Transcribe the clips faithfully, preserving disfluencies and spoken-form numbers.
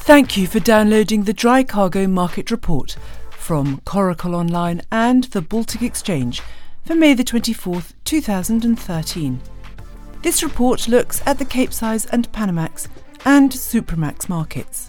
Thank you for downloading the Dry Cargo Market Report from Coracle Online and the Baltic Exchange for May the twenty-fourth, two thousand thirteen. This report looks at the Capesize and Panamax and Supramax markets.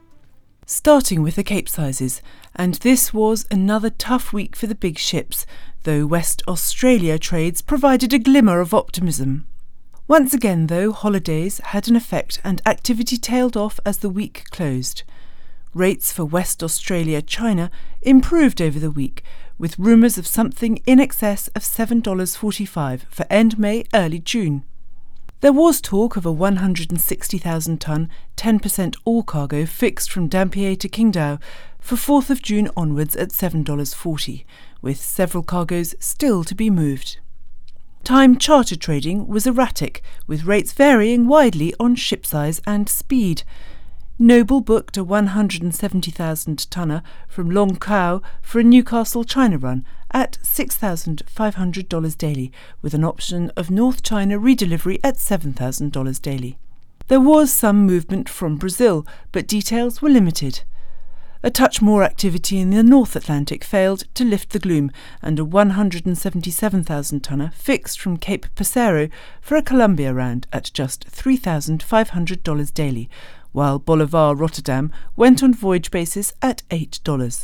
Starting with the Capesizes, and this was another tough week for the big ships, though West Australia trades provided a glimmer of optimism. Once again, though, holidays had an effect and activity tailed off as the week closed. Rates for West Australia China improved over the week, with rumours of something in excess of seven dollars forty-five for end May, early June. There was talk of a one hundred sixty thousand tonne, ten percent all cargo fixed from Dampier to Qingdao for fourth of June onwards at seven dollars forty, with several cargoes still to be moved. Time charter trading was erratic, with rates varying widely on ship size and speed. Noble booked a one hundred seventy thousand tonner from Long Kao for a Newcastle China run at six thousand five hundred dollars daily, with an option of North China redelivery at seven thousand dollars daily. There was some movement from Brazil, but details were limited. A touch more activity in the North Atlantic failed to lift the gloom, and a one hundred seventy-seven thousand tonner fixed from Cape Passero for a Columbia round at just three thousand five hundred dollars daily, while Bolivar Rotterdam went on voyage basis at eight dollars.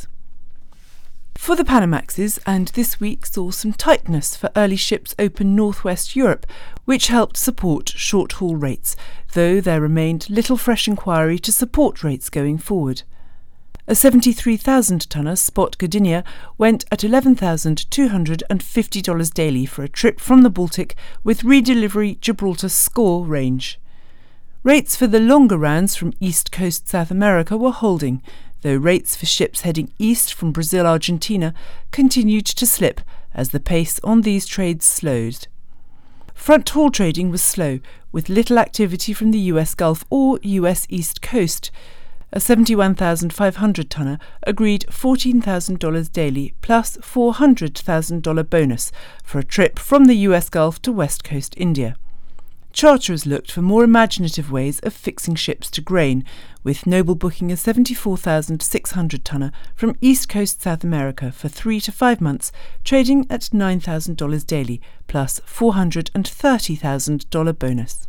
For the Panamaxes, and this week saw some tightness for early ships open northwest Europe, which helped support short-haul rates, though there remained little fresh inquiry to support rates going forward. A seventy-three thousand tonner spot Gdynia went at eleven thousand two hundred fifty dollars daily for a trip from the Baltic with redelivery Gibraltar Score range. Rates for the longer rounds from East Coast South America were holding, though rates for ships heading east from Brazil-Argentina continued to slip as the pace on these trades slowed. Front-haul trading was slow, with little activity from the U S Gulf or U S East Coast. A seventy-one thousand five hundred tonner agreed fourteen thousand dollars daily plus four hundred thousand dollars bonus for a trip from the U S Gulf to West Coast India. Charterers looked for more imaginative ways of fixing ships to grain, with Noble booking a seventy-four thousand six hundred tonner from East Coast South America for three to five months, trading at nine thousand dollars daily plus four hundred thirty thousand dollars bonus.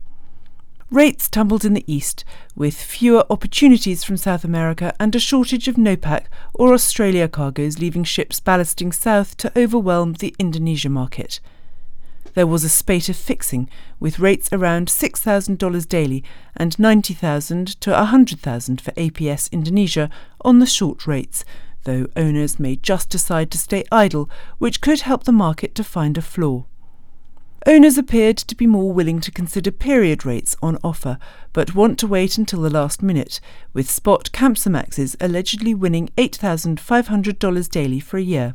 Rates tumbled in the east, with fewer opportunities from South America and a shortage of NOPAC or Australia cargoes leaving ships ballasting south to overwhelm the Indonesia market. There was a spate of fixing, with rates around six thousand dollars daily and ninety thousand dollars to one hundred thousand dollars for A P S Indonesia on the short rates, though owners may just decide to stay idle, which could help the market to find a floor. Owners appeared to be more willing to consider period rates on offer, but want to wait until the last minute, with spot Kamsarmaxes allegedly winning eight thousand five hundred dollars daily for a year.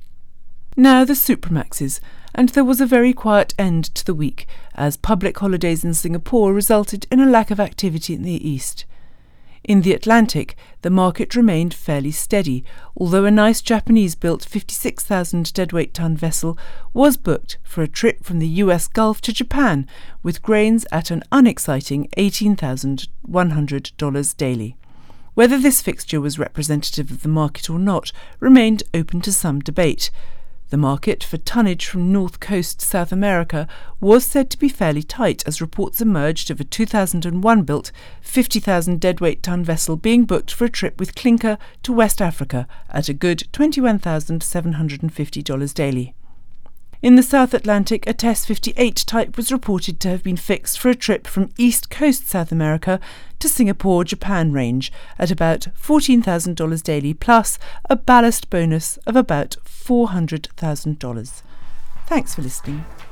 Now the Supramaxes, and there was a very quiet end to the week, as public holidays in Singapore resulted in a lack of activity in the east. In the Atlantic, the market remained fairly steady, although a nice Japanese-built fifty-six thousand deadweight ton vessel was booked for a trip from the U S Gulf to Japan, with grains at an unexciting eighteen thousand one hundred dollars daily. Whether this fixture was representative of the market or not remained open to some debate. The market for tonnage from North Coast South America was said to be fairly tight, as reports emerged of a two thousand one built fifty thousand deadweight ton vessel being booked for a trip with clinker to West Africa at a good twenty-one thousand seven hundred fifty dollars daily. In the South Atlantic, a T E S fifty-eight type was reported to have been fixed for a trip from East Coast South America to Singapore Japan range at about fourteen thousand dollars daily plus a ballast bonus of about four hundred thousand dollars. Thanks for listening.